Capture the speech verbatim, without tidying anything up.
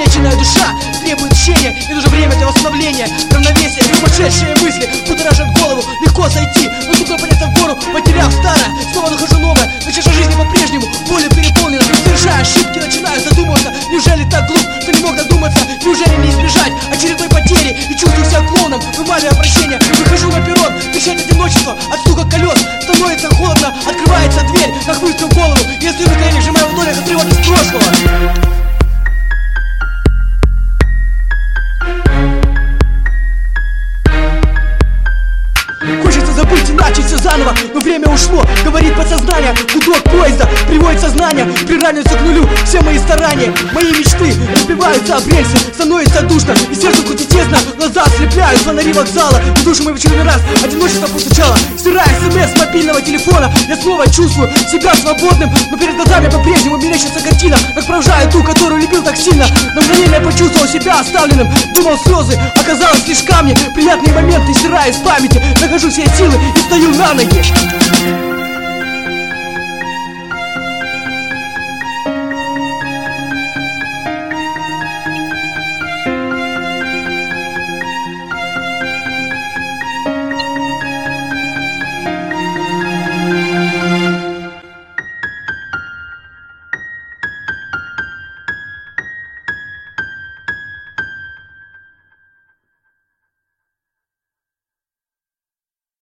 Искалеченная душа требует тщения, и нужно время для восстановления равновесия. Сумасшедшие мысли будоражат голову, легко зайти, но сука подняться в гору, потеряв старое. Снова нахожу новое, но чаша жизни по-прежнему более переполнена. Совершая ошибки, начинаю задумываться. Неужели так глуп, что не мог додуматься? Неужели не избежать очередной потери? И чувствую себя клоуном, вымаливая прощения. Выхожу на перрон, встречать одиночество от стука колес. Становится холодно, открывается дверь, нахмурив голову. Я стою на коленях, сжимаю ладони, отрывок из прошлого. Хочется забыть и начать все заново, но время ушло, говорит подсознание. Гудок поезда приводит сознание, приравнивается к нулю все мои старания. Мои мечты разбиваются об рельсы, становится душно и сердце крутит тесно. Глаза ослепляют фонари вокзала, и душу мою в очередной раз одиночество постучало. Стирая смс с мобильного телефона, я снова чувствую себя свободным, но перед глазами по-прежнему мерещится картина, как провожаю ту, которую любил так сильно. На мгновение почувствовал себя оставленным, думал слезы, оказалось лишь камни. Приятные моменты стирая из памяти, нахожу все силы и стою на ноги.